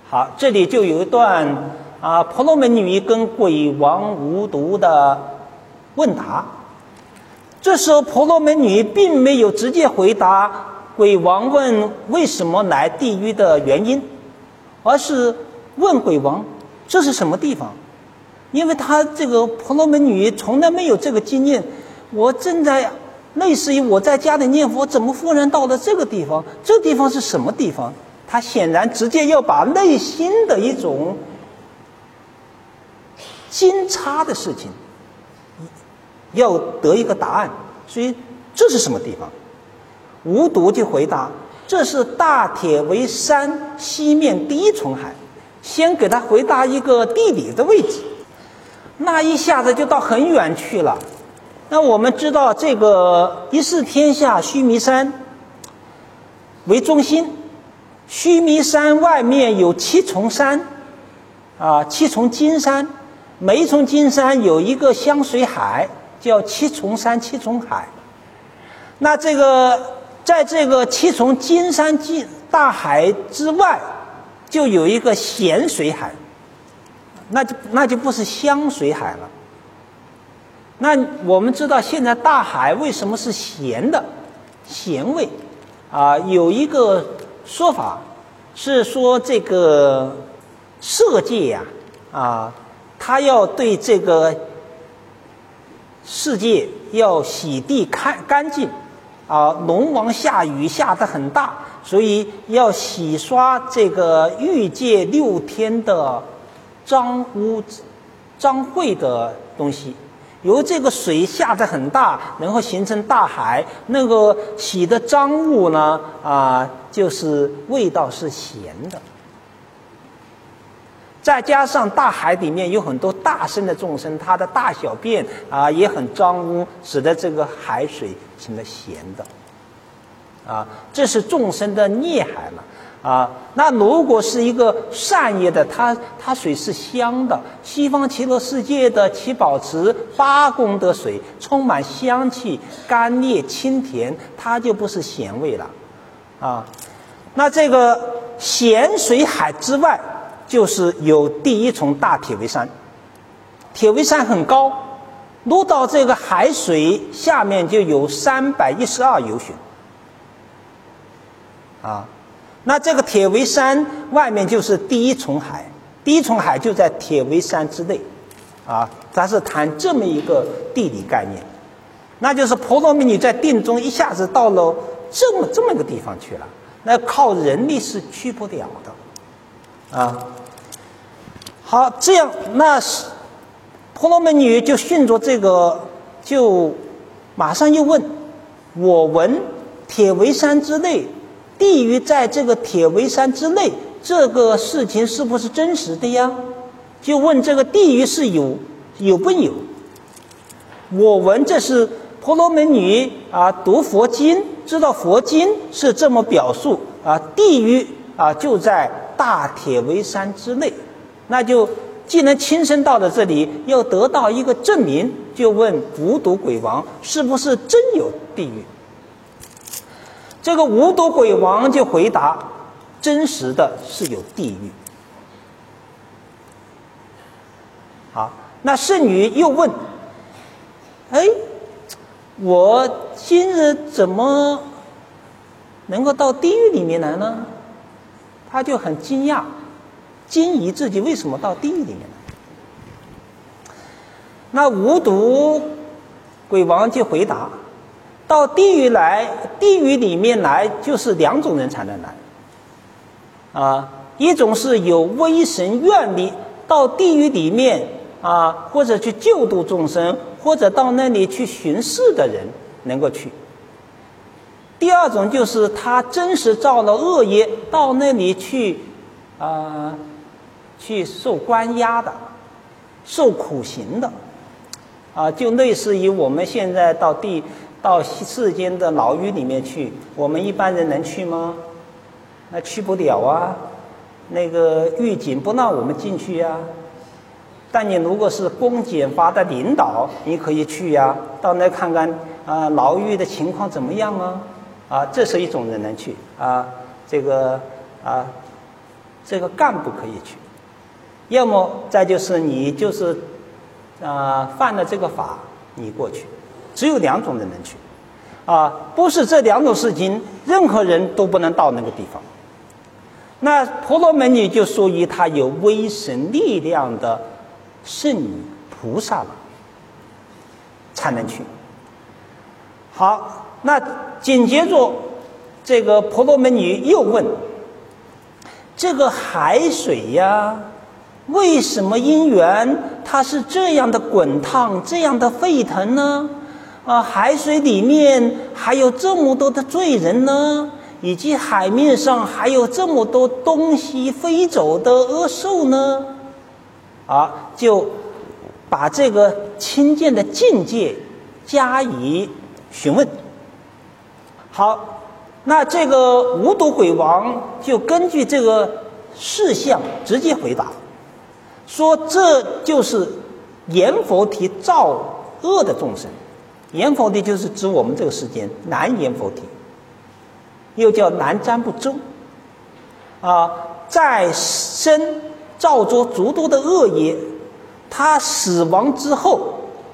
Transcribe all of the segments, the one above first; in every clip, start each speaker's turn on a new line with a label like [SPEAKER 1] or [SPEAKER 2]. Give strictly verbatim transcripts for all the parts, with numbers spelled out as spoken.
[SPEAKER 1] 好，这里就有一段啊，婆罗门女跟鬼王无毒的问答。这时候婆罗门女并没有直接回答鬼王问为什么来地狱的原因，而是问鬼王这是什么地方。因为他这个婆罗门女从来没有这个经验，我正在类似于我在家里念佛，怎么忽然到了这个地方？这个地方是什么地方？他显然直接要把内心的一种惊诧的事情要得一个答案。所以这是什么地方？无毒就回答这是大铁围山西面第一重海。先给他回答一个地理的位置，那一下子就到很远去了。那我们知道这个一世天下须弥山为中心，须弥山外面有七重山啊，七重金山，每一重金山有一个香水海，叫七重山七重海。那这个在这个七重金山金大海之外就有一个咸水海，那就那就不是香水海了。那我们知道现在大海为什么是咸的，咸味啊，有一个说法是说这个色界呀 啊, 啊，他要对这个世界要洗涤干干净啊，龙王下雨下得很大，所以要洗刷这个欲界六天的脏污脏秽的东西。由这个水下得很大，然后形成大海，那个洗的脏物呢啊，就是味道是咸的。再加上大海里面有很多大身的众生，它的大小便啊也很脏污，使得这个海水成了咸的啊，这是众生的孽海了啊。那如果是一个善业的，它它水是香的，西方极乐世界的七宝池八功德水充满香气，甘冽清甜，它就不是咸味了啊。那这个咸水海之外就是有第一重大铁围山，铁围山很高，落到这个海水下面就有三百一十二由旬啊。那这个铁围山外面就是第一重海，第一重海就在铁围山之内啊，它是谈这么一个地理概念。那就是婆罗门女在定中一下子到了这么这么个地方去了，那靠人力是去不了的啊。好，这样那婆罗门女就顺着这个，就马上又问：我闻铁围山之内，地狱在这个铁围山之内，这个事情是不是真实的呀？就问这个地狱是有有不有？我闻这是婆罗门女啊，读佛经，知道佛经是这么表述啊，地狱啊就在大铁围山之内。那就既然亲身到了这里，要得到一个证明，就问无毒鬼王是不是真有地狱。这个无毒鬼王就回答：真实的是有地狱。好，那圣女又问：哎，我今日怎么能够到地狱里面来呢？他就很惊讶，惊疑自己为什么到地狱里面来。那无毒鬼王就回答：到地狱来，地狱里面来就是两种人才能来啊，一种是有威神愿力到地狱里面啊，或者去救度众生，或者到那里去巡视的人能够去。第二种就是他真实造了恶业，到那里去啊，去受关押的，受苦刑的啊，就类似于我们现在到地到世间的牢狱里面去，我们一般人能去吗？那去不了啊，那个狱警不让我们进去呀。但你如果是公检法的领导，你可以去呀，到那看看啊，牢狱的情况怎么样啊？啊，这是一种人能去啊，这个啊， 这个干部可以去，要么再就是你就是啊、呃、犯了这个法，你过去，只有两种人能去，啊，不是这两种事情，任何人都不能到那个地方。那婆罗门女就属于她有威神力量的圣女菩萨了，才能去。好，那紧接着这个婆罗门女又问：这个海水呀，为什么因缘它是这样的滚烫，这样的沸腾呢？啊，海水里面还有这么多的罪人呢，以及海面上还有这么多东西飞走的恶兽呢？啊，就把这个清净的境界加以询问。好，那这个无毒鬼王就根据这个事项直接回答，说这就是阎浮提造恶的众生。阎浮提就是指我们这个世间南阎浮提，又叫南瞻部洲，啊，在生造作诸多的恶业，他死亡之后，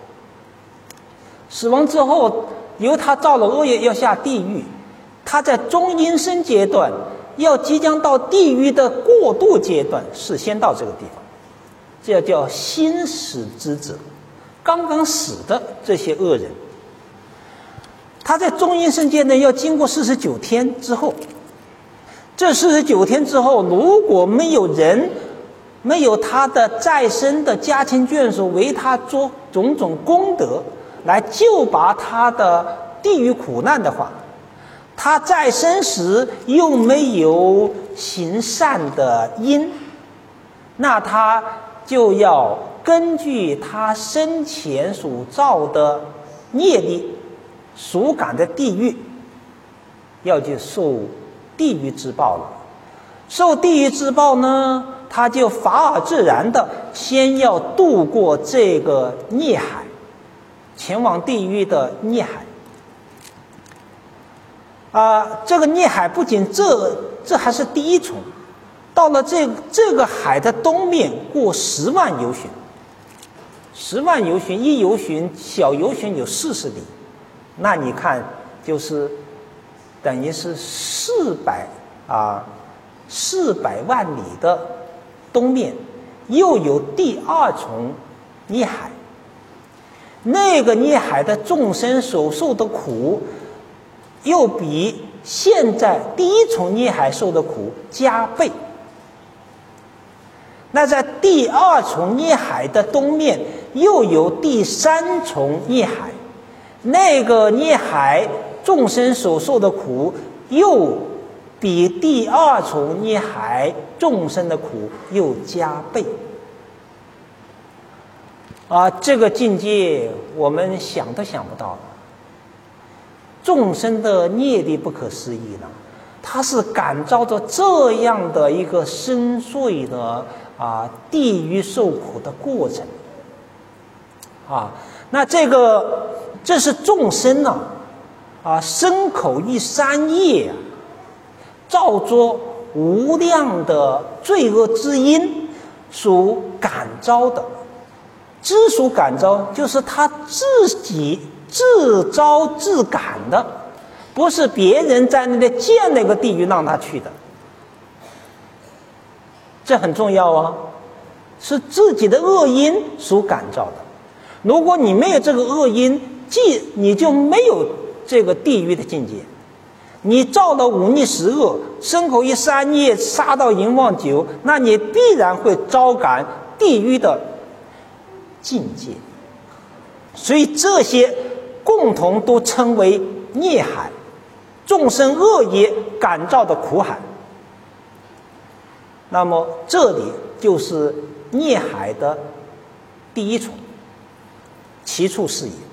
[SPEAKER 1] 死亡之后由他造了恶业要下地狱，他在中阴身阶段要即将到地狱的过渡阶段，是先到这个地方，这叫新死之者，刚刚死的这些恶人，他在中阴身阶段要经过四十九天之后，这四十九天之后，如果没有人没有他的再生的家亲眷属为他做种种功德来救拔他的地狱苦难的话，他在生时又没有行善的因，那他就要根据他生前所造的业力所感的地狱，要去受地狱之报了。受地狱之报呢，他就法尔自然的先要渡过这个孽海，前往地狱的孽海。啊、呃，这个孽海不仅这这还是第一重，到了这这个海的东面过十万由旬，十万由旬，一由旬小由旬有四十里，那你看就是等于是四百啊四百万里的东面又有第二重孽海，那个孽海的众生所受的苦又比现在第一重孽海受的苦加倍。那在第二重孽海的东面又有第三重孽海，那个孽海众生所受的苦又比第二重孽海众生的苦又加倍。啊，这个境界我们想都想不到了。众生的业力不可思议了，他是感召着这样的一个深邃的啊地狱受苦的过程啊。那这个这是众生呢啊身口意三业啊，造作无量的罪恶之因所感召的。之所感召，就是他自己自招自感的，不是别人在那里建那个地狱让他去的。这很重要啊，是自己的恶因所感召的。如果你没有这个恶因，即你就没有这个地狱的境界。你造了五逆十恶，身口意三业，杀到淫妄酒，那你必然会招感地狱的境界。所以这些共同都称为孽海，众生恶业感召的苦海。那么这里就是孽海的第一重，其处是也。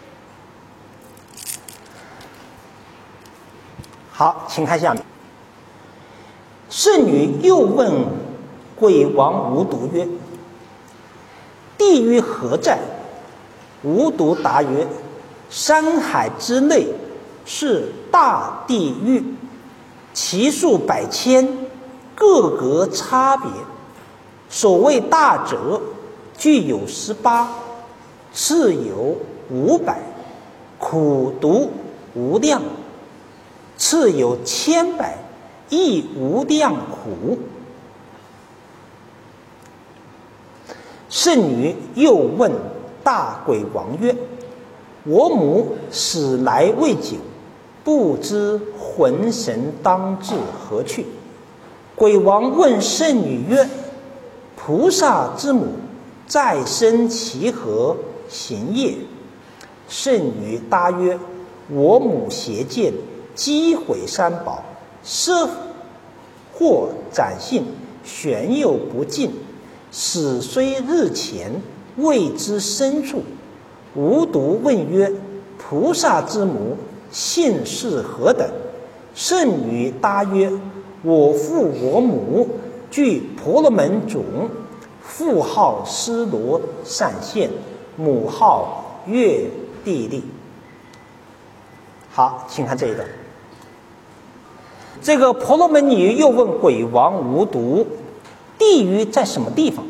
[SPEAKER 1] 好，请看下面。圣女又问鬼王无毒曰：地狱何在？无毒答曰：山海之内是大地狱，其数百千， 各个差别。所谓大者，具有十八，次有五百，苦毒无量，次有千百，亦无量苦。圣女又问大鬼王曰：我母死来未久，不知魂神当至何去。鬼王问圣女曰：菩萨之母再生其何行业？圣女答曰：我母邪见，击毁三宝，奢惑展性，玄又不尽，死虽日前，未知深处。无独问曰：菩萨之母姓氏何等？圣女答曰：我父我母具婆罗门种，父号尸罗善现，母号月地利。好，请看这一段。这个婆罗门女又问鬼王无独：地狱在什么地方？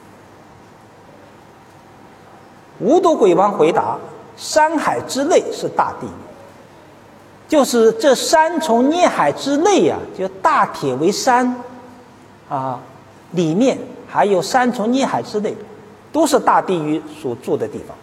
[SPEAKER 1] 无独鬼王回答：山海之内是大地狱，就是这三重孽海之内啊，就大铁为山啊，里面还有三重孽海之内，都是大地狱所住的地方。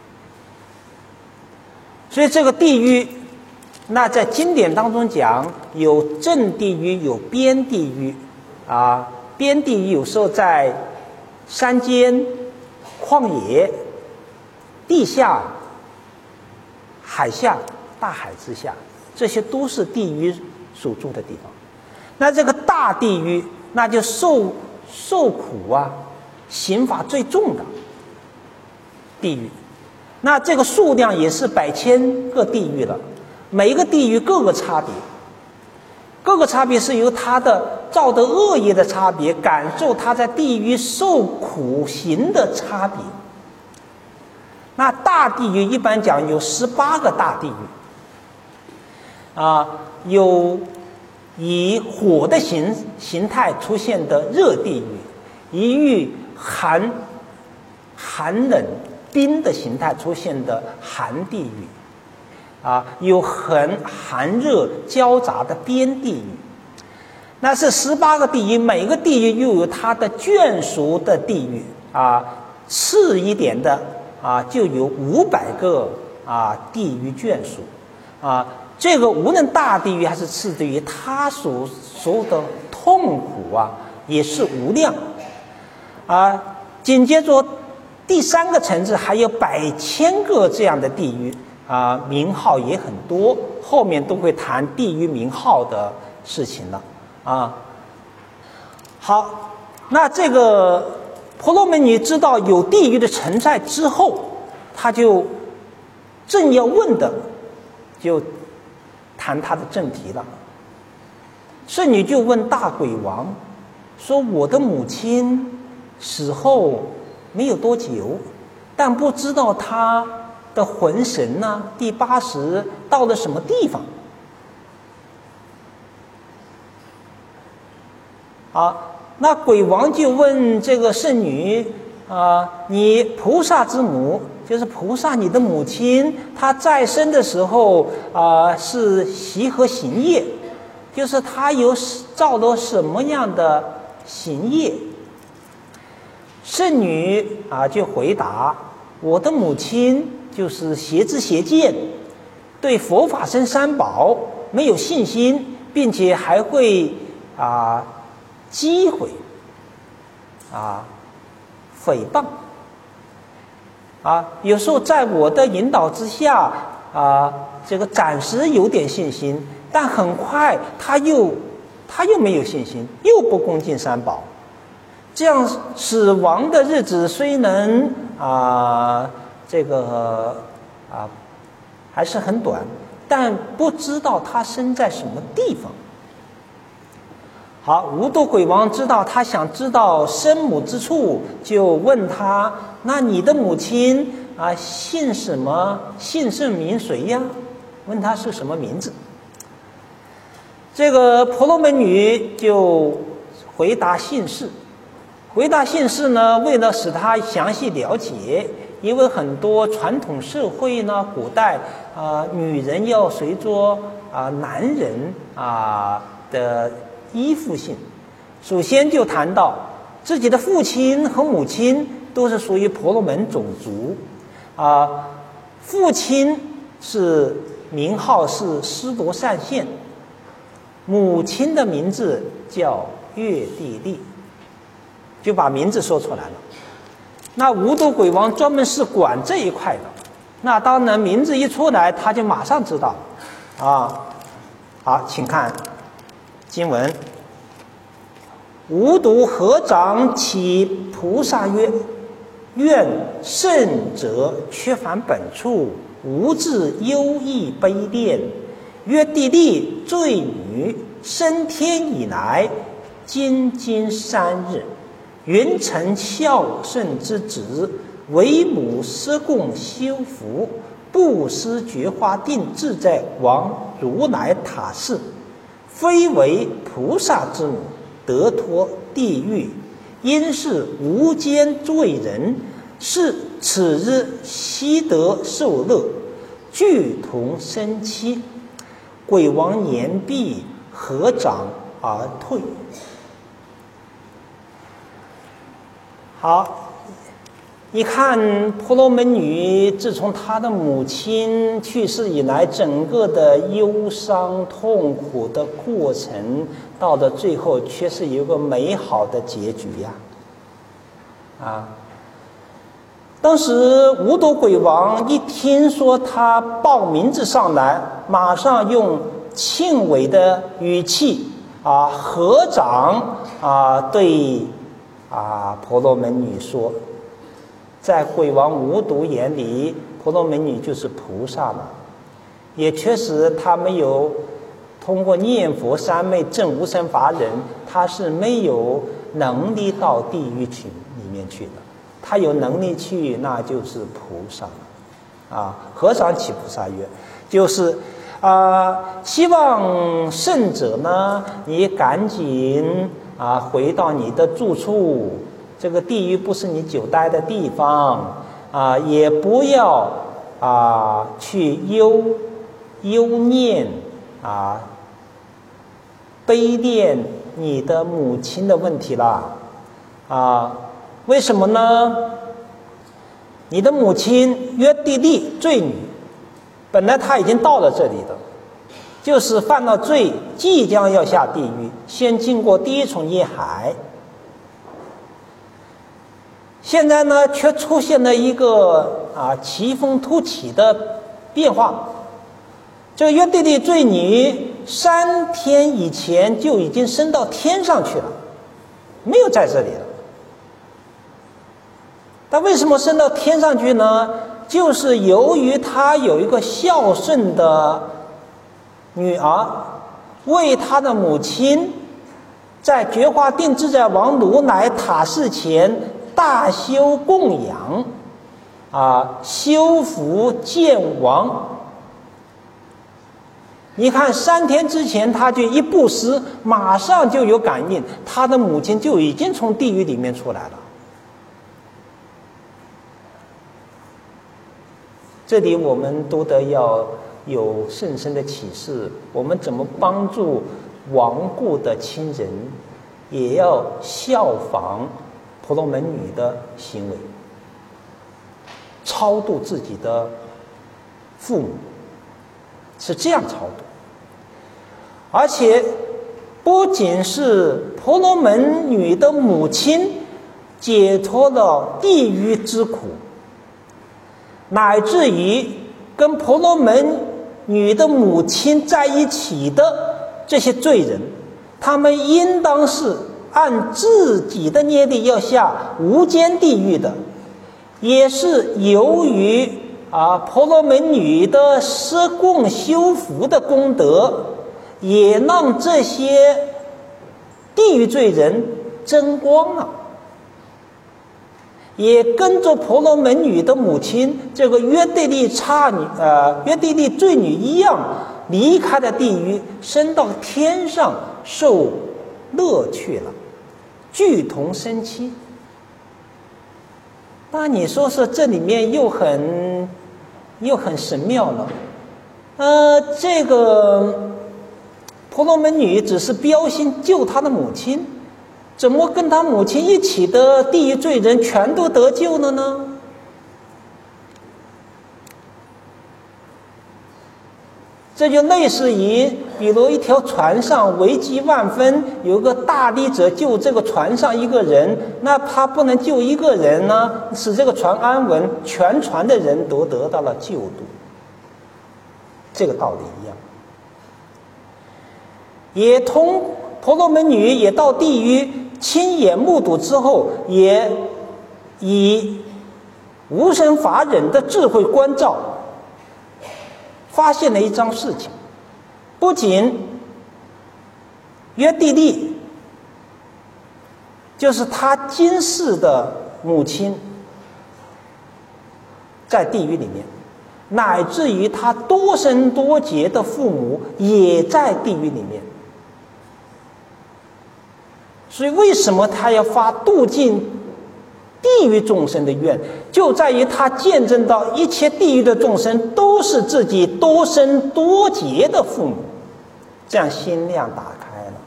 [SPEAKER 1] 所以这个地狱，那在经典当中讲，有正地狱，有边地狱啊。边地狱有时候在山间、旷野、地下、海下、大海之下，这些都是地狱所住的地方。那这个大地狱，那就受受苦啊，刑罚最重的地狱。那这个数量也是百千个地狱了，每一个地狱各个差别，各个差别是由他的造的恶业的差别，感受他在地狱受苦刑的差别。那大地狱一般讲有十八个大地狱啊，有以火的形形态出现的热地狱，以寒寒冷冰的形态出现的寒地狱啊，有很寒热交杂的边地狱。那是十八个地狱，每个地狱又有它的眷属的地狱啊，次一点的啊，就有五百个啊地狱眷属啊。这个无论大地狱还是次地狱，它所受的痛苦啊，也是无量啊。紧接着第三个层次还有百千个这样的地狱啊，名号也很多，后面都会谈地狱名号的事情了啊。好，那这个婆罗门女知道有地狱的存在之后，她就正要问的，就谈她的正题了。圣女就问大鬼王说：我的母亲死后没有多久，但不知道她的魂神呢、啊，第八识到了什么地方？啊，那鬼王就问这个圣女啊，你菩萨之母，就是菩萨你的母亲，她在生的时候啊是习何行业？就是她有造了什么样的行业？圣女啊就回答：我的母亲就是邪知邪见，对佛法僧三宝没有信心，并且还会啊击毁啊诽谤啊。有时候在我的引导之下啊，这个暂时有点信心，但很快他又他又没有信心，又不恭敬三宝。这样死亡的日子虽能啊，这个啊还是很短，但不知道他生在什么地方。好，无多鬼王知道他想知道生母之处，就问他：那你的母亲啊姓什么？姓甚名谁呀？问他是什么名字。这个婆罗门女就回答姓氏。回答姓氏呢，为了使他详细了解，因为很多传统社会呢，古代啊、呃，女人要随着啊、呃、男人啊、呃、的依附性。首先就谈到自己的父亲和母亲都是属于婆罗门种族啊、呃，父亲是名号是尸罗善现，母亲的名字叫月帝利，就把名字说出来了。那无毒鬼王专门是管这一块的，那当然名字一出来，他就马上知道啊。好，请看经文：无毒合掌起菩萨曰：愿圣者缺凡本处，无自忧异悲恋。约地利罪女，升天以来，今今三日，云成孝顺之子，为母施供修福，布施觉华定自在王如来塔寺，非为菩萨之母，得脱地狱，因是无间罪人，是此日悉得受乐，俱同生期。鬼王言毕，合掌而退。好，你看婆罗门女自从她的母亲去世以来，整个的忧伤痛苦的过程，到了最后却是有个美好的结局呀！啊，当时无毒鬼王一听说他报名字上来，马上用庆伟的语气啊，合掌啊，对啊婆罗门女说，在鬼王无毒眼里，婆罗门女就是菩萨了，也确实他没有通过念佛三昧证无生法忍，他是没有能力到地狱去里面去的。他有能力去，那就是菩萨了。啊，合掌起菩萨曰，就是啊、呃，希望圣者呢，你赶紧啊回到你的住处。这个地狱不是你久待的地方啊，也不要啊去忧忧念啊悲恋你的母亲的问题了啊。为什么呢？你的母亲约地利罪女，本来她已经到了这里的，就是犯了罪，即将要下地狱，先经过第一重业海。现在呢，却出现了一个啊奇峰突起的变化。这个约地利罪女三天以前就已经升到天上去了，没有在这里了。他为什么升到天上去呢？就是由于他有一个孝顺的女儿，为他的母亲在觉华定自在王如来塔寺前大修供养，啊，修福见王。你看三天之前他就一布施，马上就有感应，他的母亲就已经从地狱里面出来了。这里我们都得要有甚深的启示，我们怎么帮助亡故的亲人，也要效仿婆罗门女的行为，超度自己的父母，是这样超度。而且不仅是婆罗门女的母亲解脱了地狱之苦，乃至于跟婆罗门女的母亲在一起的这些罪人，他们应当是按自己的业力要下无间地狱的，也是由于啊婆罗门女的施供修福的功德，也让这些地狱罪人争光了，也跟着婆罗门女的母亲这个约地利差女呃约地利罪女一样，离开了地狱，升到天上受乐去了。 俱同生期。那你说是这里面又很又很神妙了。呃，这个婆罗门女只是标心救她的母亲，怎么跟她母亲一起的地狱罪人全都得救了呢？这就类似于，比如一条船上危机万分，有个大力者救这个船上一个人，那他不能救一个人呢，使这个船安稳，全船的人都得到了救度。这个道理一样，也同婆罗门女也到地狱亲眼目睹之后，也以无生法忍的智慧关照，发现了一桩事情，不仅约地利，就是他今世的母亲在地狱里面，乃至于他多生多劫的父母也在地狱里面。所以为什么他要发度尽地狱众生的愿，就在于他见证到一切地狱的众生都是自己多生多劫的父母，这样心量打开了。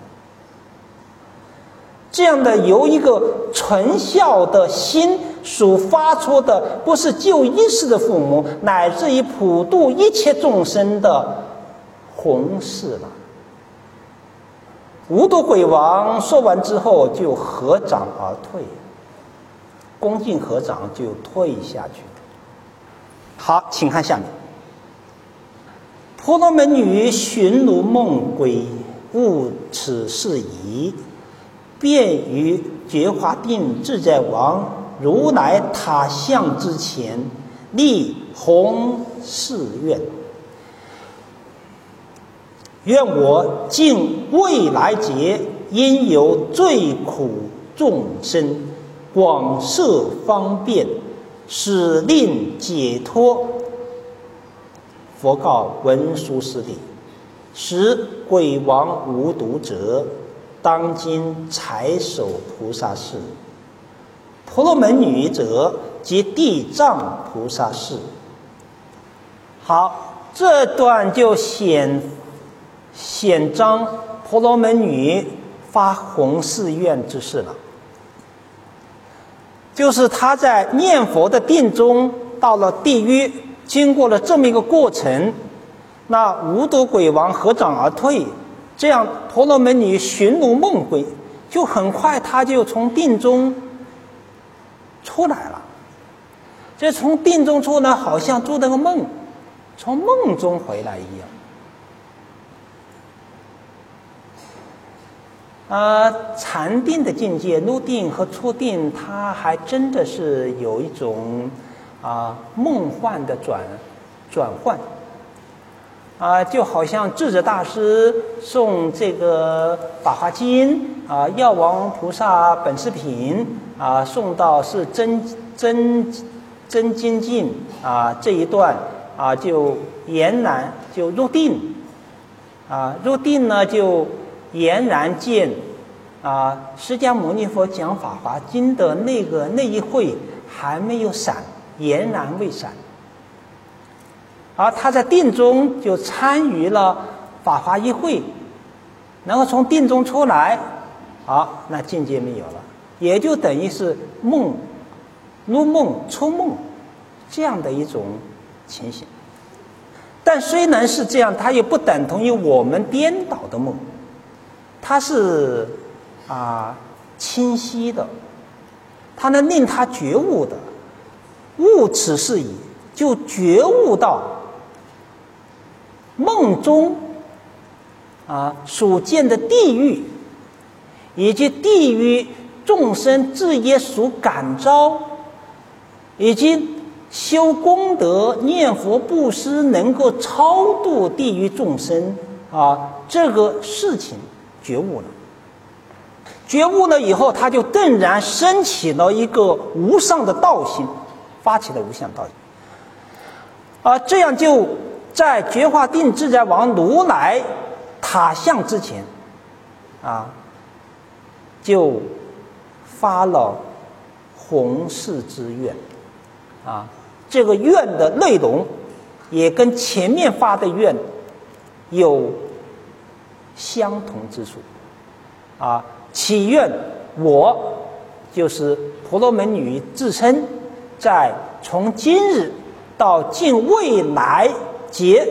[SPEAKER 1] 这样的由一个纯孝的心所发出的，不是救一世的父母，乃至于普度一切众生的弘誓了。无毒鬼王说完之后就合掌而退，恭敬合掌就退下去。好，请看下面。婆罗门女寻如梦归，悟此事宜，便于觉华定自在王如来塔像之前，立弘誓愿：愿我尽未来劫，因有最苦众生，广设方便，使令解脱。佛告文殊师利：使鬼王无毒者，当今才守菩萨事；婆罗门女者，即地藏菩萨事。好，这段就显显彰婆罗门女发弘誓愿之事了。就是他在念佛的定中到了地狱，经过了这么一个过程，那无毒鬼王合掌而退，这样婆罗门女寻如梦归，就很快他就从定中出来了。这从定中出来，好像做了个梦，从梦中回来一样。呃，禅定的境界，入定和出定，它还真的是有一种啊、呃、梦幻的转转换啊、呃，就好像智者大师诵这个《法华经》啊、呃，药王菩萨本师品啊、呃，诵到是真真真精进啊、呃、这一段啊、呃，就俨然就入定啊、呃，入定呢就。俨然见啊，释迦牟尼佛讲《法华经》的那个那一会还没有闪，俨然未闪。而他在定中就参与了法华一会，然后从定中出来，好，那境界没有了，也就等于是梦入梦出梦这样的一种情形。但虽然是这样，它也不等同于我们颠倒的梦。它是啊清晰的，它能令他觉悟的，悟此事矣，就觉悟到梦中啊所见的地狱，以及地狱众生自业所感召，以及修功德、念佛、布施，能够超度地狱众生啊这个事情。觉悟了，觉悟了以后，他就顿然升起了一个无上的道心，发起了无上道心。啊，这样就在觉华定自在王如来塔像之前，啊，就发了弘誓之愿啊，这个愿的内容也跟前面发的愿有相同之处啊。祈愿我就是婆罗门女自称，在从今日到近未来劫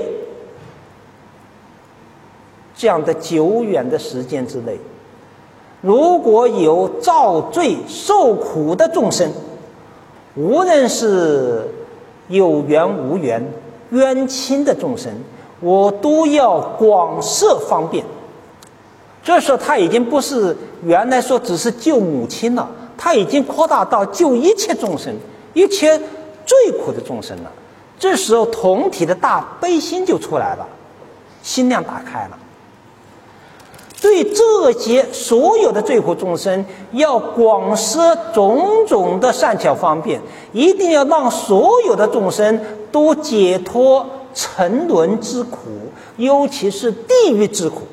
[SPEAKER 1] 这样的久远的时间之内，如果有造罪受苦的众生，无论是有缘无缘、冤亲的众生，我都要广设方便。这时候他已经不是原来说只是救母亲了，他已经扩大到救一切众生，一切最苦的众生了。这时候同体的大悲心就出来了，心量打开了，对这些所有的罪苦众生要广设种种的善巧方便，一定要让所有的众生都解脱沉沦之苦，尤其是地狱之苦。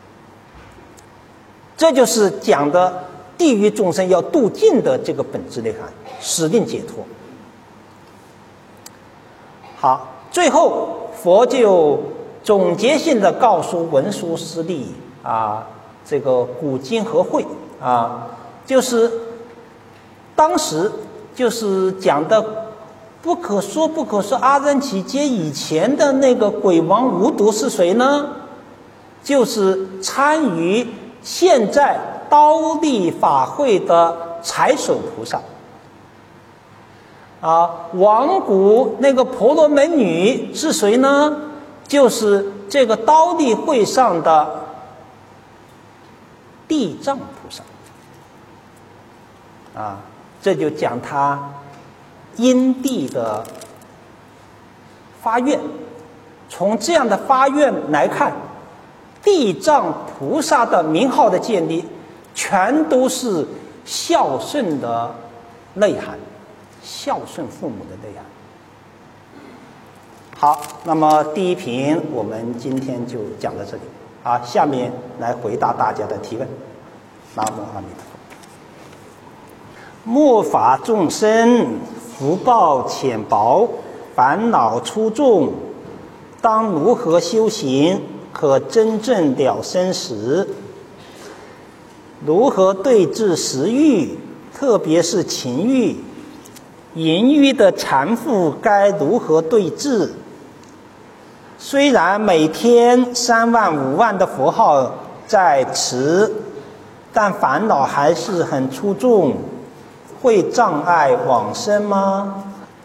[SPEAKER 1] 这就是讲的地狱众生要度尽的这个本质内涵，使令解脱。好，最后佛就总结性的告诉文殊师利啊，这个古今和会啊，就是当时就是讲的不可说不可说阿僧祇劫以前的那个鬼王无毒是谁呢？就是参与现在刀立法会的财首菩萨啊。往古那个婆罗门女是谁呢？就是这个刀立会上的地藏菩萨啊。这就讲他因地的发愿，从这样的发愿来看，地藏菩萨的名号的建立全都是孝顺的内涵，孝顺父母的内涵。好，那么第一品我们今天就讲到这里啊，下面来回答大家的提问。南无阿弥陀佛。末法众生福报浅薄，烦恼粗重，当如何修行可真正了生死？如何对治食欲，特别是情欲？淫欲的缠缚该如何对治？虽然每天三万五万的佛号在持，但烦恼还是很粗重，会障碍往生吗？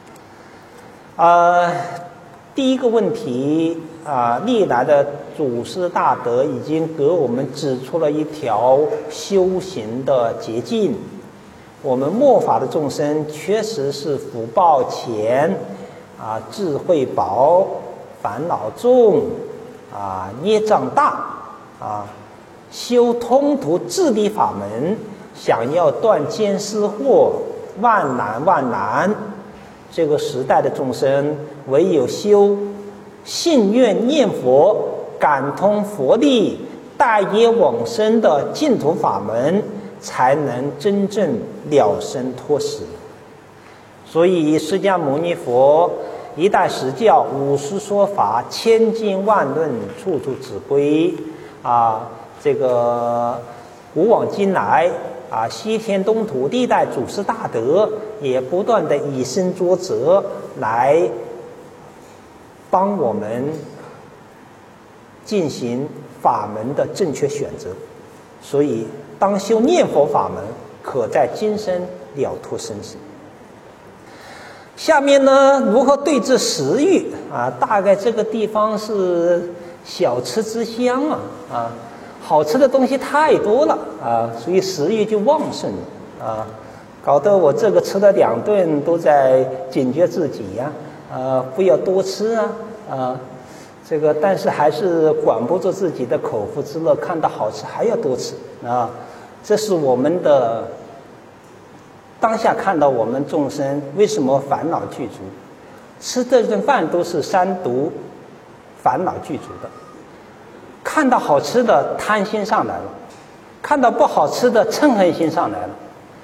[SPEAKER 1] 呃，第一个问题啊，历来的祖师大德已经给我们指出了一条修行的捷径。我们末法的众生确实是福报浅啊，智慧薄，烦恼重啊，业障大啊，修通途自力法门，想要断见思惑，万难万难。这个时代的众生唯有修信愿念佛，感通佛力，大业往生的净土法门，才能真正了生脱死。所以释迦牟尼佛一代实教，五十说法，千经万论，处处指归啊。这个古往今来啊，西天东土历代祖师大德也不断的以身作则，来帮我们进行法门的正确选择。所以当修念佛法门，可在今生了脱生死。下面呢，如何对治食欲啊？大概这个地方是小吃之乡啊啊，好吃的东西太多了啊，所以食欲就旺盛了啊，搞得我这个吃了两顿都在警觉自己呀、啊，呃，不要多吃啊啊，这个但是还是管不住自己的口腹之乐，看到好吃还要多吃啊，这是我们的。当下看到我们众生为什么烦恼具足，吃这顿饭都是三毒烦恼具足的。看到好吃的贪心上来了，看到不好吃的嗔恨心上来了。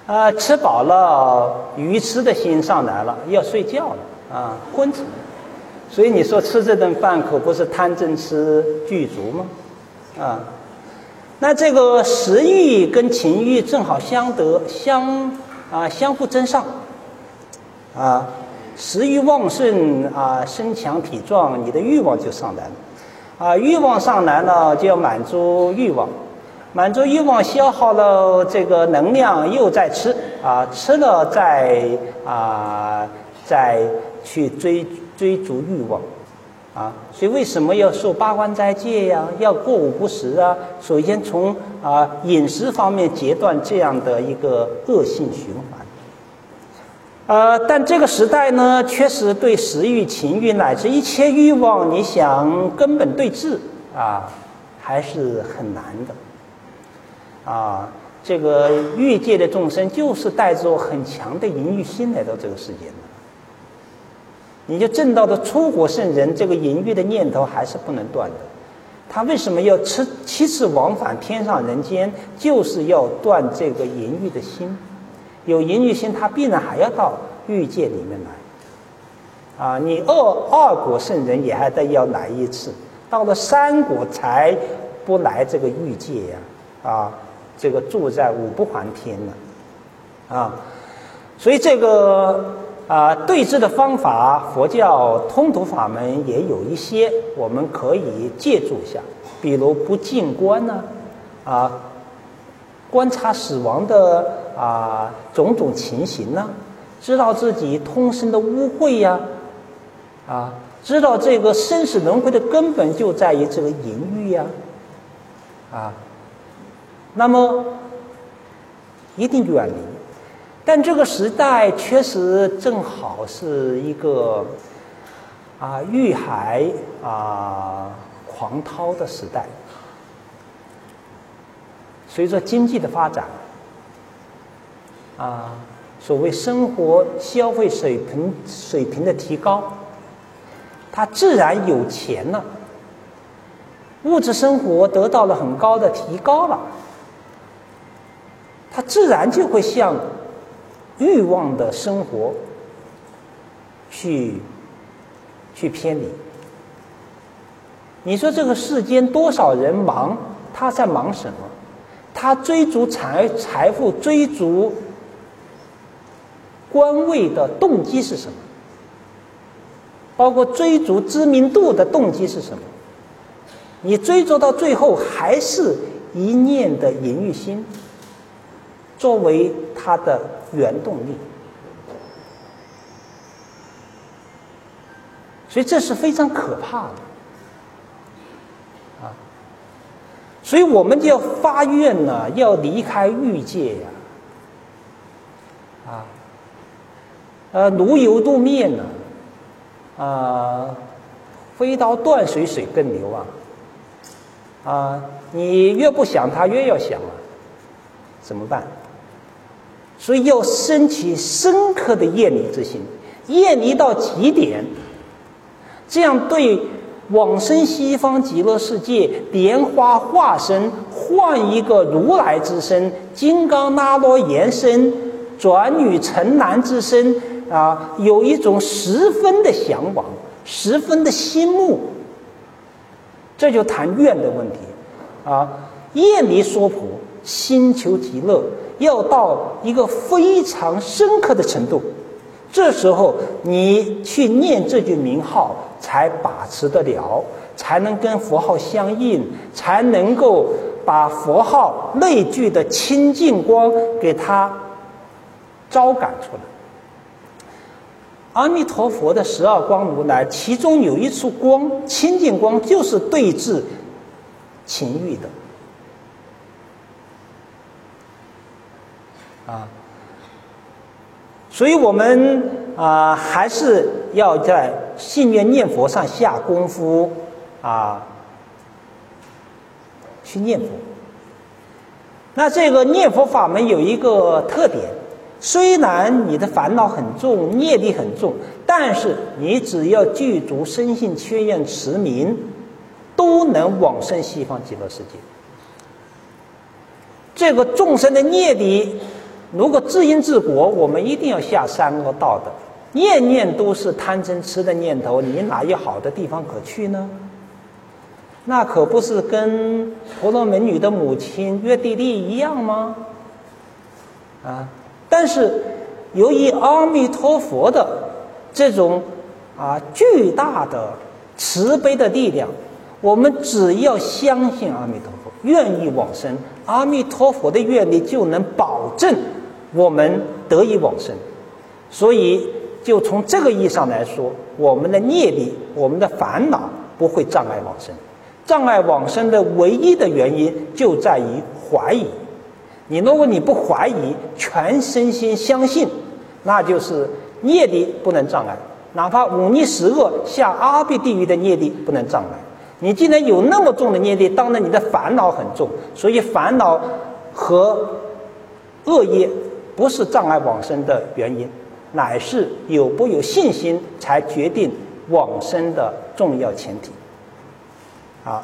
[SPEAKER 1] 啊，吃饱了，愚痴的心上来了，要睡觉了啊，昏沉。所以你说吃这顿饭可不是贪嗔痴具足吗？啊，那这个食欲跟情欲正好相得相啊相互增上啊，食欲旺盛啊，身强体壮，你的欲望就上来了啊，欲望上来了就要满足欲望。满足欲望消耗了这个能量，又在吃啊，吃了再啊再去追追逐欲望啊，所以为什么要受八关斋戒呀？要过午不食啊？首先从啊饮食方面截断这样的一个恶性循环。呃，但这个时代呢，确实对食欲、情欲乃至一切欲望，你想根本对治啊，还是很难的。啊，这个欲界的众生就是带着很强的淫欲心来到这个世界的。你就证到的出国圣人，这个淫欲的念头还是不能断的。他为什么要吃七次往返天上人间？就是要断这个淫欲的心。有淫欲心，他必然还要到欲界里面来。啊，你二二果圣人也还得要来一次，到了三果才不来这个欲界呀！啊。这个住在五不还天了，啊，所以这个啊对治的方法，佛教通途法门也有一些，我们可以借助一下，比如不净观呢，啊，观察死亡的啊种种情形呢，知道自己通身的污秽呀，啊，知道这个生死轮回的根本就在于这个淫欲呀，啊。那么一定远离，但这个时代确实正好是一个啊欲海啊狂涛的时代。随着经济的发展啊，所谓生活消费水平水平的提高，他自然有钱了，物质生活得到了很高的提高了。他自然就会向欲望的生活去去偏离。你说这个世间多少人忙，他在忙什么？他追逐财财富、追逐官位的动机是什么？包括追逐知名度的动机是什么？你追逐到最后，还是一念的淫欲心作为它的原动力，所以这是非常可怕的啊！所以我们就要发愿呢，要离开欲界呀，啊，呃，如油度面呢，啊，飞刀断水，水更流啊，啊，你越不想它，越要想啊，怎么办？所以要升起深刻的厌离之心，厌离到极点，这样对往生西方极乐世界莲花化身，换一个如来之身、金刚那罗延身、转女成男之身啊，有一种十分的向往，十分的心慕。这就谈愿的问题啊，厌离说普，心求极乐。要到一个非常深刻的程度，这时候你去念这句名号才把持得了，才能跟佛号相应，才能够把佛号内具的清净光给它招感出来。阿弥陀佛的十二光如来，其中有一处光，清净光，就是对治情欲的啊，所以我们啊、呃、还是要在信愿念佛上下功夫啊，去念佛。那这个念佛法门有一个特点，虽然你的烦恼很重，业力很重，但是你只要具足深信缺愿持名，都能往生西方极乐世界。这个众生的业力如果自因自果，我们一定要下三恶道的，念念都是贪嗔痴的念头，你哪有好的地方可去呢？那可不是跟婆罗门女的母亲约地利一样吗？啊！但是由于阿弥陀佛的这种啊巨大的慈悲的力量，我们只要相信阿弥陀佛，愿意往生，阿弥陀佛的愿力就能保证我们得以往生。所以就从这个意义上来说，我们的业力，我们的烦恼不会障碍往生。障碍往生的唯一的原因就在于怀疑。你如果你不怀疑，全身心相信，那就是业力不能障碍，哪怕忤逆十恶下阿鼻地狱的业力不能障碍。你既然有那么重的业力，当然你的烦恼很重，所以烦恼和恶业不是障碍往生的原因，乃是有不有信心才决定往生的重要前提。好，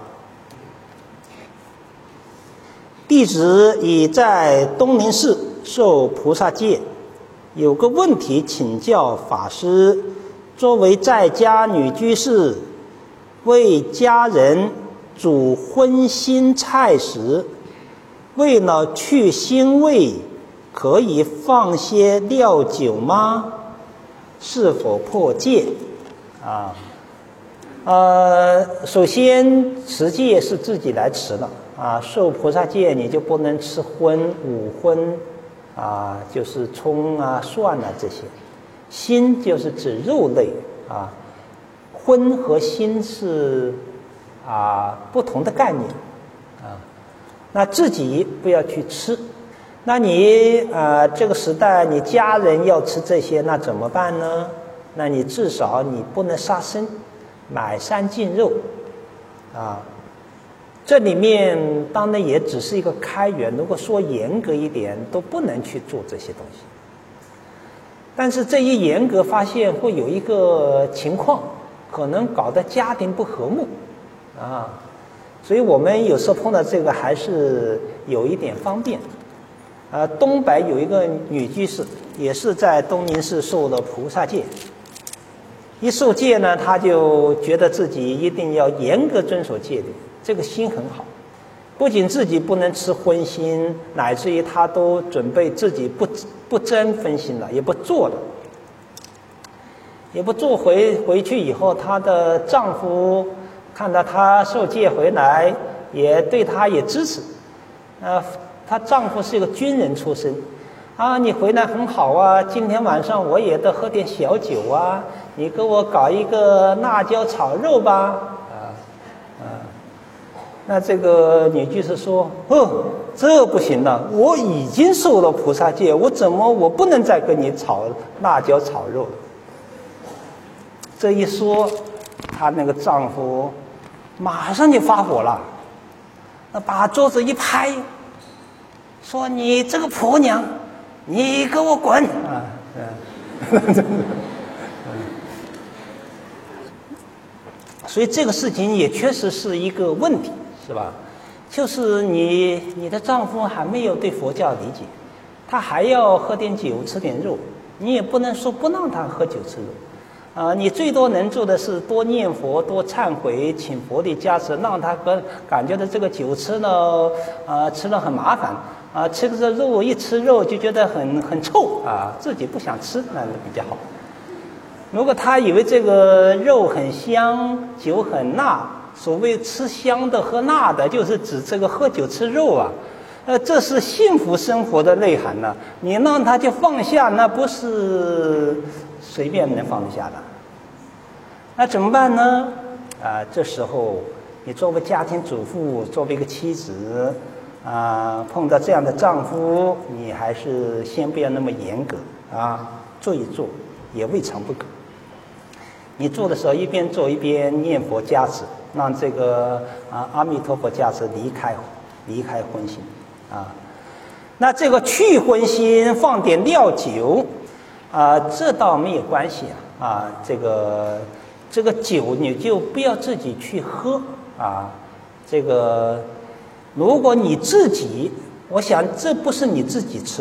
[SPEAKER 1] 弟子已在东林寺受菩萨戒，有个问题请教法师：作为在家女居士，为家人煮荤腥菜时，为了去腥味，可以放些料酒吗？是否破戒？啊？呃，首先持戒是自己来持的啊，受菩萨戒你就不能吃荤、五荤啊，就是葱啊、蒜啊这些。腥就是指肉类啊，荤和腥是啊不同的概念啊。那自己不要去吃，那你啊这个时代你家人要吃这些，那怎么办呢？那你至少你不能杀生。买三净肉啊，这里面当然也只是一个开源，如果说严格一点都不能去做这些东西。但是这一严格发现会有一个情况，可能搞得家庭不和睦啊，所以我们有时候碰到这个还是有一点方便。呃，东北有一个女居士，也是在东林寺受了菩萨戒。一受戒呢，他就觉得自己一定要严格遵守戒律，这个心很好。不仅自己不能吃荤腥，乃至于他都准备自己不不蒸荤腥了，也不做了，也不做回回去以后，她的丈夫看到她受戒回来，也对她也支持。呃，她丈夫是一个军人出身。啊，你回来很好啊！今天晚上我也得喝点小酒啊！你给我搞一个辣椒炒肉吧！啊啊，那这个女居士说：“哦，这不行了，我已经受了菩萨戒，我怎么我不能再跟你炒辣椒炒肉了？”这一说，她那个丈夫马上就发火了，那把桌子一拍，说：“你这个婆娘！”你给我滚啊！所以这个事情也确实是一个问题，是吧？就是你你的丈夫还没有对佛教理解，他还要喝点酒吃点肉，你也不能说不让他喝酒吃肉啊、呃！你最多能做的是多念佛、多忏悔，请佛的加持，让他跟感觉到这个酒吃了啊、呃，吃了很麻烦。啊，吃个这肉一吃肉就觉得很很臭啊，自己不想吃，那比较好。如果他以为这个肉很香，酒很辣，所谓吃香的喝辣的，就是指这个喝酒吃肉啊，呃，这是幸福生活的内涵呢、啊。你让他就放下，那不是随便能放得下的。那怎么办呢？啊，这时候你作为家庭主妇，作为一个妻子。啊，碰到这样的丈夫，你还是先不要那么严格啊，做一做也未尝不可。你做的时候一边做一边念佛加持，让这个啊阿弥陀佛加持离开离开荤腥啊。那这个去荤腥放点料酒啊，这倒没有关系啊啊，这个这个酒你就不要自己去喝啊，这个。如果你自己，我想这不是你自己吃吧？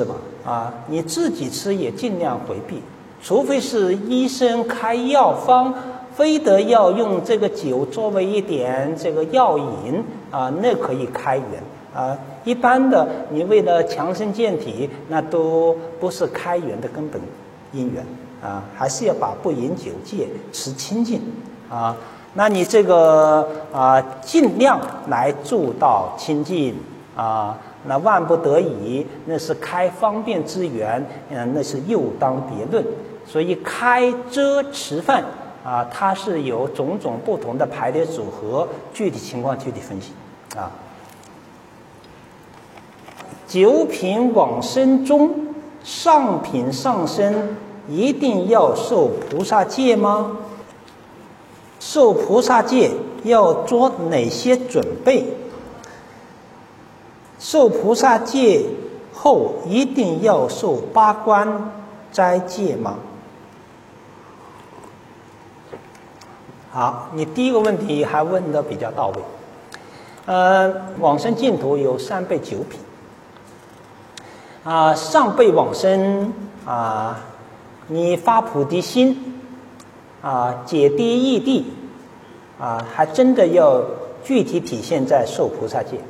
[SPEAKER 1] 啊，你自己吃也尽量回避，除非是医生开药方，非得要用这个酒作为一点这个药引啊，那可以开源啊。一般的，你为了强身健体，那都不是开源的根本因缘啊，还是要把不饮酒戒，持清净啊。那你这个啊，尽量来做到清净啊。那万不得已，那是开方便之源，嗯，那是又当别论。所以开遮吃饭啊，它是有种种不同的排列组合，具体情况具体分析啊。九品往生中，上品上生一定要受菩萨戒吗？受菩萨戒要做哪些准备？受菩萨戒后一定要受八关斋戒吗？好，你第一个问题还问得比较到位。呃，往生净土有三辈九品。啊、呃，上辈往生啊、呃，你发菩提心啊、呃，解第一义谛啊、呃，还真的要具体体现在受菩萨戒。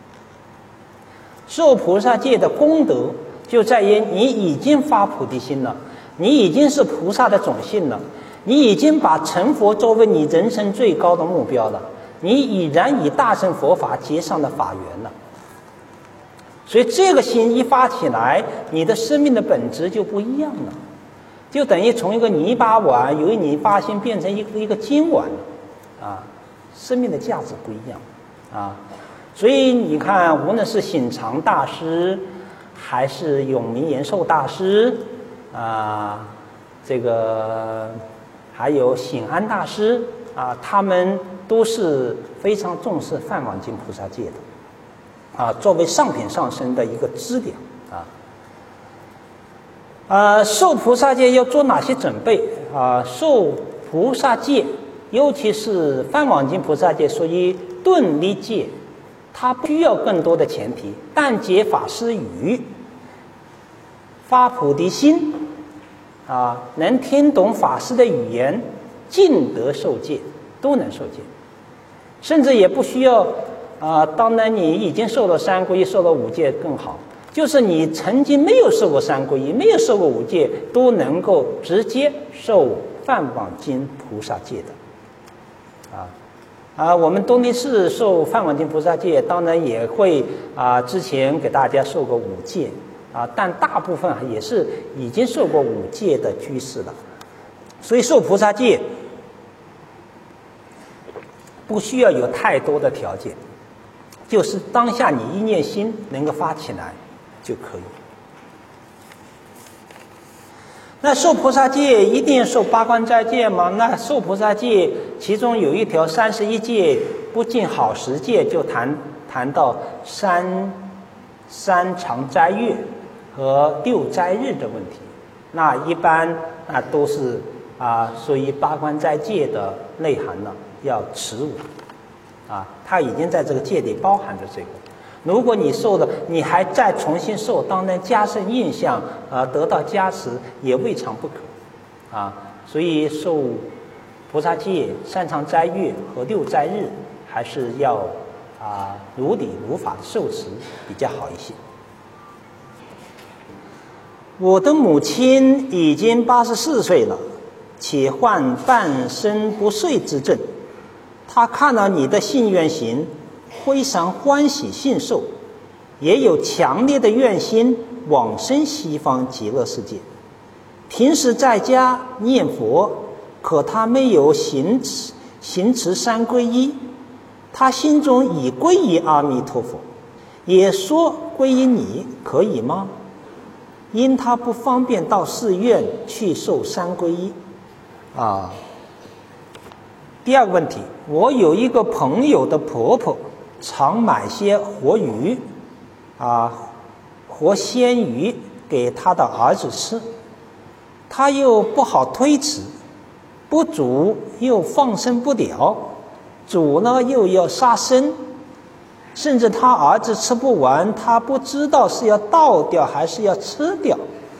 [SPEAKER 1] 受菩萨戒的功德就在于你已经发菩提心了，你已经是菩萨的种性了，你已经把成佛作为你人生最高的目标了，你已然以大乘佛法结上了法缘了。所以这个心一发起来，你的生命的本质就不一样了，就等于从一个泥巴碗由于你发心变成一个一个金碗了啊，生命的价值不一样啊。所以你看，无论是醒常大师，还是永明延寿大师，啊，这个还有醒安大师啊，他们都是非常重视梵网经菩萨戒的，啊，作为上品上生的一个资粮啊。呃，受菩萨戒要做哪些准备啊？受菩萨戒，尤其是梵网经菩萨戒，属于顿离戒。它不需要更多的前提，但解法师语，发菩提心，啊，能听懂法师的语言，尽得受戒，都能受戒，甚至也不需要啊。当然，你已经受了三皈依，受了五戒更好。就是你曾经没有受过三皈依，没有受过五戒，都能够直接受梵网经菩萨戒的，啊。啊，我们东林寺受梵网经菩萨戒，当然也会啊，之前给大家受过五戒啊，但大部分也是已经受过五戒的居士了。所以受菩萨戒不需要有太多的条件，就是当下你一念心能够发起来就可以。那受菩萨戒一定受八关斋戒吗？那受菩萨戒其中有一条三十一戒不尽好十戒，就谈谈到三三常斋月和六斋日的问题。那一般那都是啊属于八关斋戒的内涵了，要持五啊，它已经在这个戒里包含着这个。如果你受了，你还再重新受，当然加深印象，呃，得到加持也未尝不可，啊，所以受菩萨戒、三常斋月和六斋日，还是要啊如理如法的受持比较好一些。我的母亲已经八十四岁了，且患半身不遂之症，她看到你的信愿行，非常欢喜信受，也有强烈的愿心往生西方极乐世界。平时在家念佛，可他没有行持行持三皈依，他心中已皈依阿弥陀佛，也说皈依你，可以吗？因他不方便到寺院去受三皈依啊。第二个问题，我有一个朋友的婆婆常买些活鱼啊活鲜鱼给他的儿子吃，他又不好推辞，不煮又放生不了，煮呢又要杀生， 甚至他儿子吃不完，他不知道是要倒掉还是要吃掉。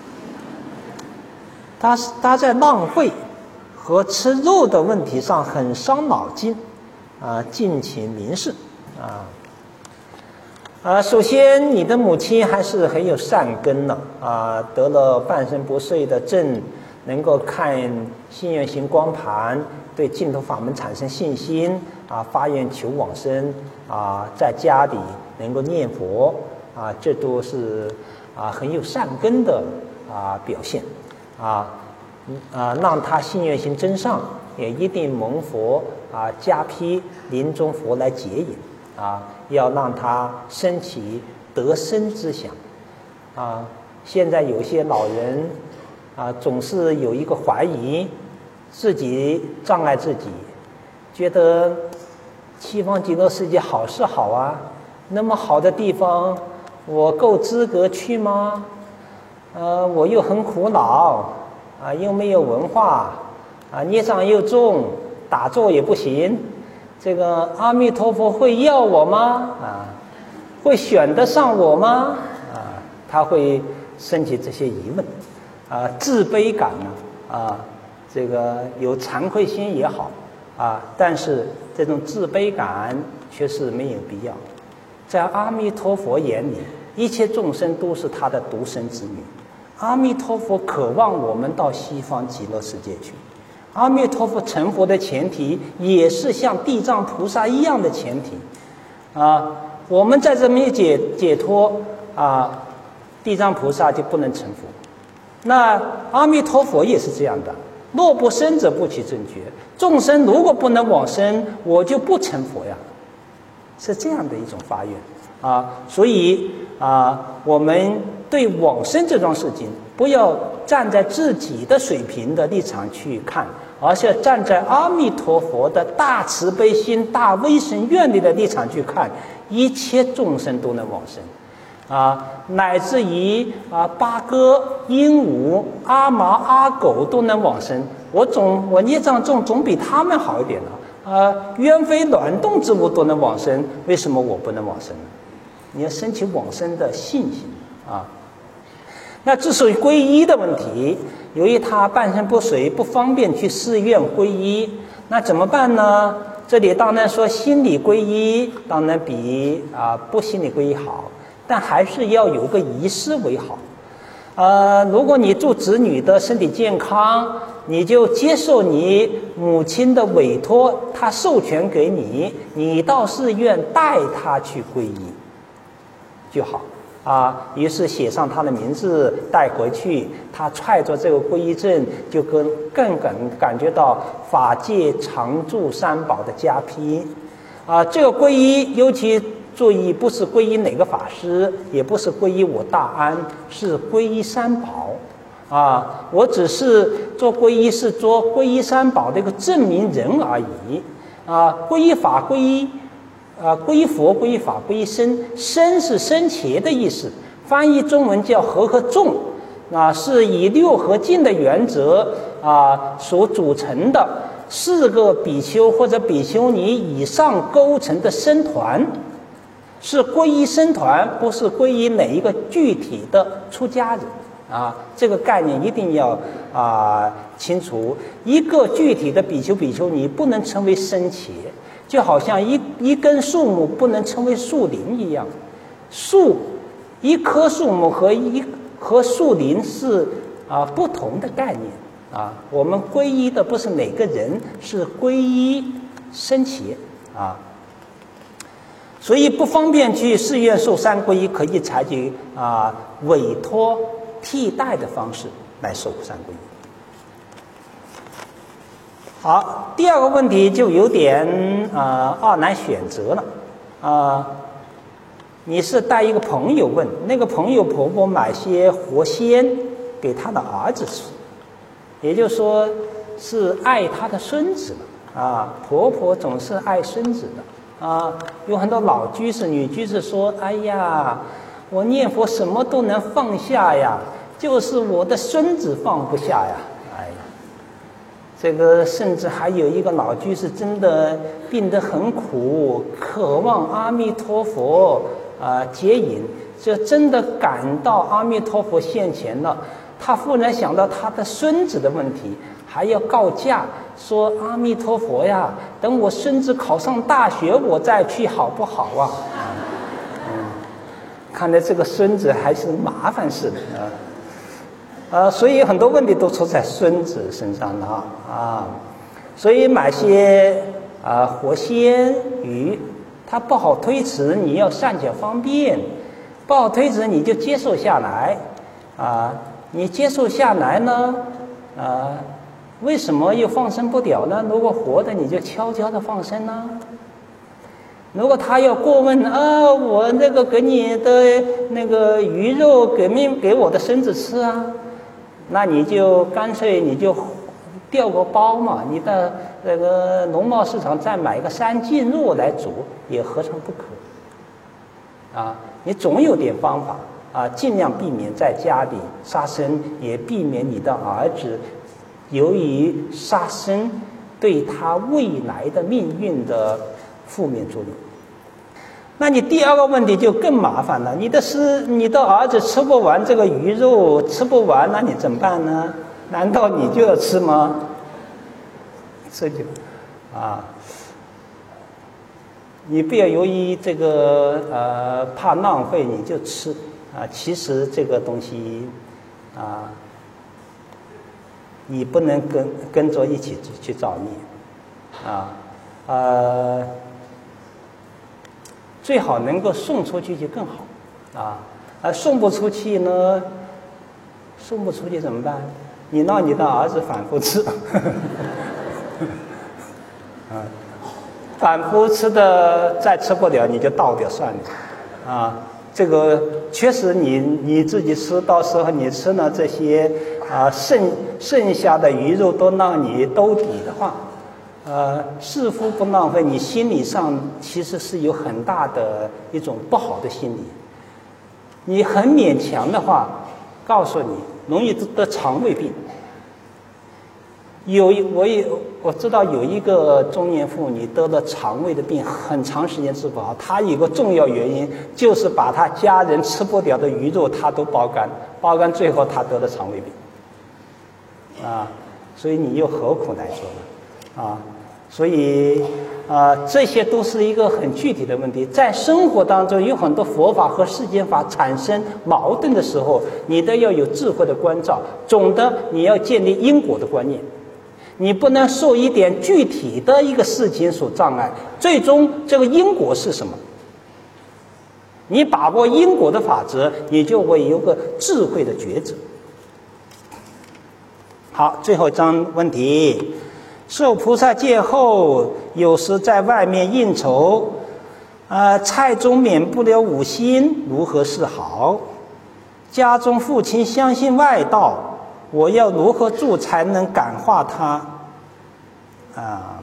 [SPEAKER 1] 他他在浪费和吃肉的问题上很伤脑筋，啊，敬请明示，啊。啊，首先，你的母亲还是很有善根的啊，得了半身不遂的症，能够看心愿行光盘，对净土法门产生信心啊，发愿求往生啊，在家里能够念佛啊，这都是啊很有善根的啊表现啊，啊，让他信愿行真上，也一定蒙佛啊加披临终佛来接引。啊，要让他升起得生之想，啊，现在有些老人啊，总是有一个怀疑，自己障碍自己，觉得西方极乐世界好是好啊，那么好的地方，我够资格去吗？呃，我又很苦恼，啊，又没有文化，啊，孽障又重，打坐也不行。这个阿弥陀佛会要我吗？啊，会选得上我吗？啊，他会升起这些疑问，啊，自卑感呢，啊，这个有惭愧心也好，啊，但是这种自卑感却是没有必要。在阿弥陀佛眼里，一切众生都是他的独生子女。阿弥陀佛渴望我们到西方极乐世界去。阿弥陀佛成佛的前提也是像地藏菩萨一样的前提，啊，我们在这没解解脱啊，地藏菩萨就不能成佛。那阿弥陀佛也是这样的，若不生者不起正觉，众生如果不能往生，我就不成佛呀，是这样的一种发愿啊。所以啊，我们对往生这桩事情，不要站在自己的水平的立场去看，而是站在阿弥陀佛的大慈悲心、大威神愿力的立场去看，一切众生都能往生，啊，乃至于啊八哥、鹦鹉、阿麻、阿狗都能往生。我总我孽障重，总比他们好一点了。啊，鸢飞卵动之物都能往生，为什么我不能往生呢？你要升起往生的信心啊。那这属于皈依的问题，由于他半身不遂，不方便去寺院皈依，那怎么办呢？这里当然说心理皈依当然比啊不心理皈依好，但还是要有个仪式为好。呃，如果你祝子女的身体健康，你就接受你母亲的委托，他授权给你，你到寺院带他去皈依就好。啊，于是写上他的名字带回去，他揣着这个皈依证，就跟更感感觉到法界常住三宝的加披。啊，这个皈依尤其注意，不是皈依哪个法师，也不是皈依我大安，是皈依三宝。啊，我只是做皈依是做皈依三宝的一个证明人而已。啊，皈依法皈依。啊，皈依佛、皈依法、皈依僧，僧是僧伽的意思，翻译中文叫和合众，啊，是以六合敬的原则啊所组成的四个比丘或者比丘尼以上构成的僧团，是皈依僧团，不是皈依哪一个具体的出家人啊，这个概念一定要啊清楚。一个具体的比丘、比丘尼不能成为僧伽。就好像一一根树木不能成为树林一样，树一棵树木和一和树林是啊不同的概念啊。我们皈依的不是哪个人，是皈依僧伽啊。所以不方便去寺院受三皈依，可以采取啊委托替代的方式来受三皈依。好，第二个问题就有点呃二难选择了，啊、呃，你是带一个朋友问，那个朋友婆婆买些活鲜给他的儿子吃，也就是说是爱他的孙子了啊。婆婆总是爱孙子的啊，有很多老居士、女居士说：“哎呀，我念佛什么都能放下呀，就是我的孙子放不下呀。”哎呀。 这个甚至还有一个老居士真的病得很苦，渴望阿弥陀佛啊、呃、接引，就真的赶到阿弥陀佛现前了。他忽然想到他的孙子的问题，还要告假，说阿弥陀佛呀，等我孙子考上大学我再去好不好啊？嗯，看来这个孙子还是麻烦事的啊。呃，所以很多问题都出在孙子身上了啊。所以买些啊、呃、活鲜鱼，它不好推迟，你要善解方便，不好推迟你就接受下来啊。你接受下来呢，啊，为什么又放生不了呢？如果活的你就悄悄的放生呢？如果他要过问啊，我那个给你的那个鱼肉给没给我的孙子吃啊？那你就干脆你就调个包嘛，你到那个农贸市场再买个三斤肉来煮，也何尝不可？啊，你总有点方法啊，尽量避免在家里杀生，也避免你的儿子由于杀生对他未来的命运的负面作用。那你第二个问题就更麻烦了，你的是你的儿子吃不完这个鱼肉，吃不完，那你怎么办呢？难道你就要吃吗？这就啊，你不要由于这个呃怕浪费你就吃啊，其实这个东西啊，你不能跟跟着一起去造孽啊，呃。最好能够送出去就更好，啊，而送不出去呢，送不出去怎么办？你让你的儿子反复吃，啊，反复吃的再吃不了你就倒掉算了，啊，这个确实你你自己吃，到时候你吃了这些啊剩剩下的鱼肉都让你兜底的话。呃，似乎不浪费，你心理上其实是有很大的一种不好的心理。你很勉强的话，告诉你容易得肠胃病。有我也我知道有一个中年妇女得了肠胃的病，很长时间治不好。她有个重要原因就是把她家人吃不了的鱼肉，她都包干，包干最后她得了肠胃病。啊，所以你又何苦来说呢？啊，所以啊，这些都是一个很具体的问题。在生活当中，有很多佛法和世间法产生矛盾的时候，你都要有智慧的关照。总的，你要建立因果的观念，你不能受一点具体的一个事情所障碍。最终，这个因果是什么？你把握因果的法则，你就会有个智慧的抉择。好，最后一章问题。受菩萨戒后，有时在外面应酬，呃，菜中免不了五辛，如何是好？家中父亲相信外道，我要如何做才能感化他？啊，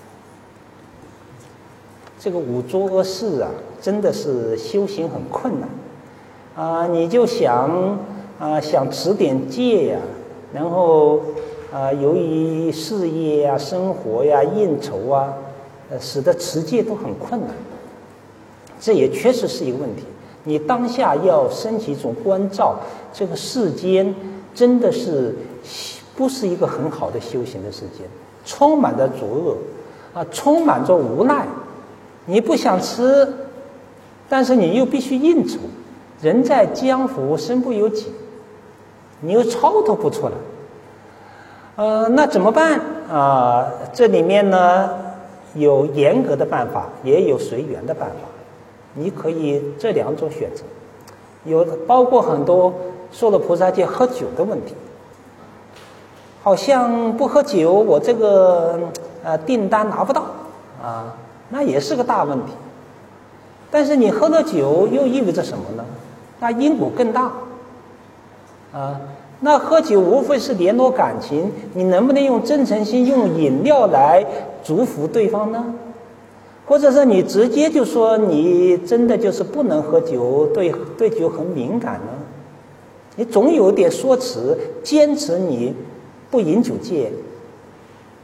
[SPEAKER 1] 这个五浊恶世啊，真的是修行很困难。啊，你就想啊，想持点戒呀、啊，然后。啊、呃，由于事业啊、生活呀、应酬啊，呃，使得持戒都很困难。这也确实是一个问题。你当下要升起一种关照，这个世间真的是不是一个很好的修行的世间，充满着浊恶啊，充满着无奈。你不想吃，但是你又必须应酬。人在江湖，身不由己，你又超脱不出来。呃，那怎么办啊、呃？这里面呢有严格的办法，也有随缘的办法。你可以这两种选择，有包括很多受了菩萨戒喝酒的问题。好像不喝酒，我这个呃订单拿不到啊，那也是个大问题。但是你喝了酒又意味着什么呢？那因果更大啊。那喝酒无非是联络感情，你能不能用真诚心用饮料来祝福对方呢？或者是你直接就说你真的就是不能喝酒，对对酒很敏感呢？你总有点说辞，坚持你不饮酒戒，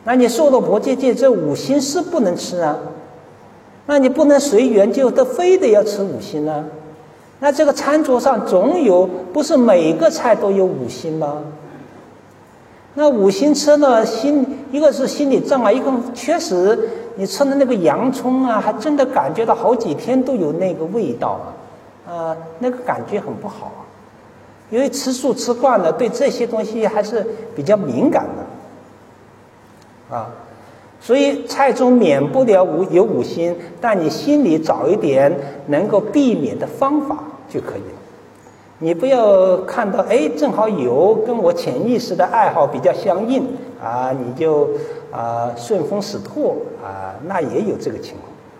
[SPEAKER 1] 那你受了婆戒戒，这五辛是不能吃啊，那你不能随缘就都非得要吃五辛啊。那这个餐桌上总有，不是每个菜都有五辛吗？那五辛吃了心，一个是心理障碍，一个确实你吃的那个洋葱啊，还真的感觉到好几天都有那个味道啊，呃，那个感觉很不好啊。因为吃素吃惯了，对这些东西还是比较敏感的啊，所以菜中免不了五有五辛，但你心里找一点能够避免的方法就可以了。你不要看到哎，正好有跟我潜意识的爱好比较相应啊，你就啊顺风使舵啊，那也有这个情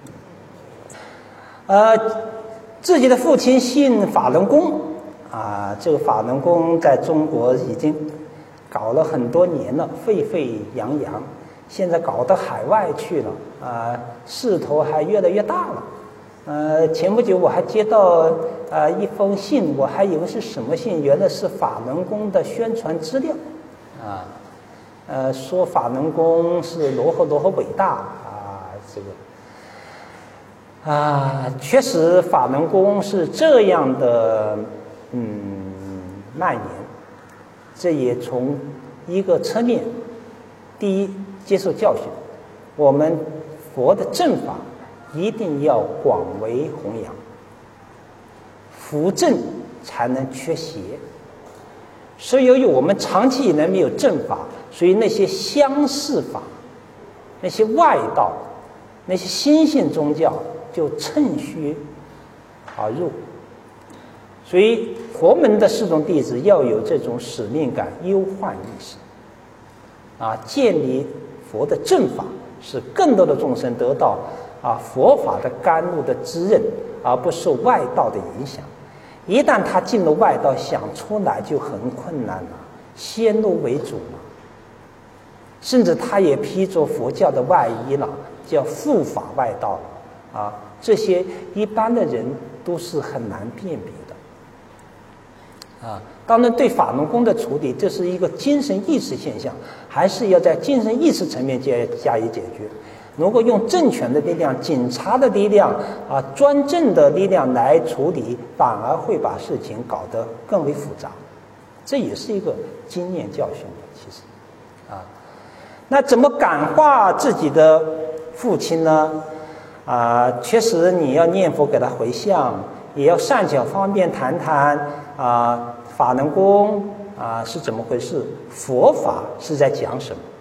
[SPEAKER 1] 况。呃，自己的父亲姓法轮功啊，这个法轮功在中国已经搞了很多年了，沸沸扬扬，现在搞到海外去了啊，势头还越来越大了。呃，前不久我还接到呃一封信，我还以为是什么信，原来是法轮功的宣传资料，啊，呃，说法轮功是如何如何伟大啊，这个啊，确实法轮功是这样的，嗯，蔓延，这也从一个侧面，第一，接受教训，我们佛的正法一定要广为弘扬，扶正才能缺邪。所以由于我们长期以来没有正法，所以那些相似法、那些外道、那些新兴宗教就趁虚而入。所以佛门的四众弟子要有这种使命感、忧患意识啊，建立佛的正法，使更多的众生得到啊，佛法的甘露的滋润，而不受外道的影响。一旦他进入外道，想出来就很困难了，先入为主了。甚至他也披着佛教的外衣了，叫护法外道了啊。这些一般的人都是很难辨别的啊。当然，对法轮功的处理，这是一个精神意识现象，还是要在精神意识层面加加以解决。如果用政权的力量、警察的力量啊、专政的力量来处理，反而会把事情搞得更为复杂。这也是一个经验教训的，其实啊。那怎么感化自己的父亲呢？啊，确实你要念佛给他回向，也要善巧方便谈谈啊，法轮功啊是怎么回事，佛法是在讲什么。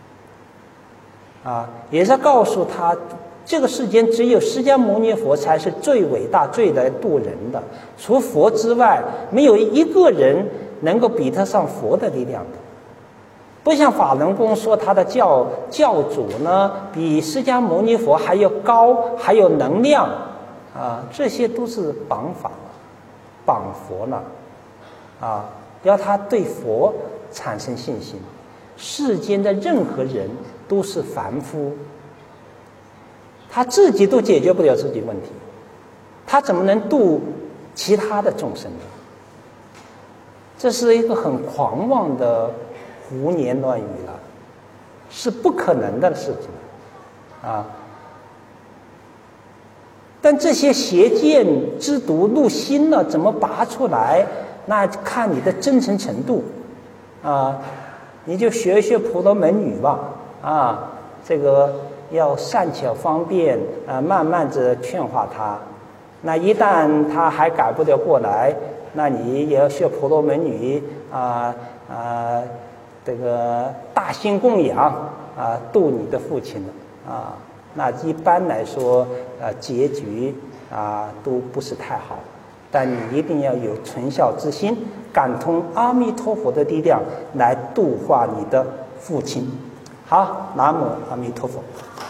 [SPEAKER 1] 啊，也在告诉他，这个世间只有释迦牟尼佛才是最伟大、最来度人的。除佛之外，没有一个人能够比得上佛的力量的。不像法轮功说他的教教主呢，比释迦牟尼佛还要高，还有能量啊，这些都是绑法了，绑佛了啊，要他对佛产生信心。世间的任何人都是凡夫，他自己都解决不了自己问题，他怎么能度其他的众生呢？这是一个很狂妄的胡言乱语了，是不可能的事情啊！但这些邪见之毒入心了，怎么拔出来？那看你的真诚程度啊！你就学学婆罗门女吧，啊，这个要善巧方便啊，慢慢的劝化他。那一旦他还改不了过来，那你也要学婆罗门女啊啊，这个大心供养啊，度你的父亲了啊。那一般来说，呃，结局啊都不是太好。但你一定要有纯孝之心，感通阿弥陀佛的力量来度化你的父亲。好，南无阿弥陀佛。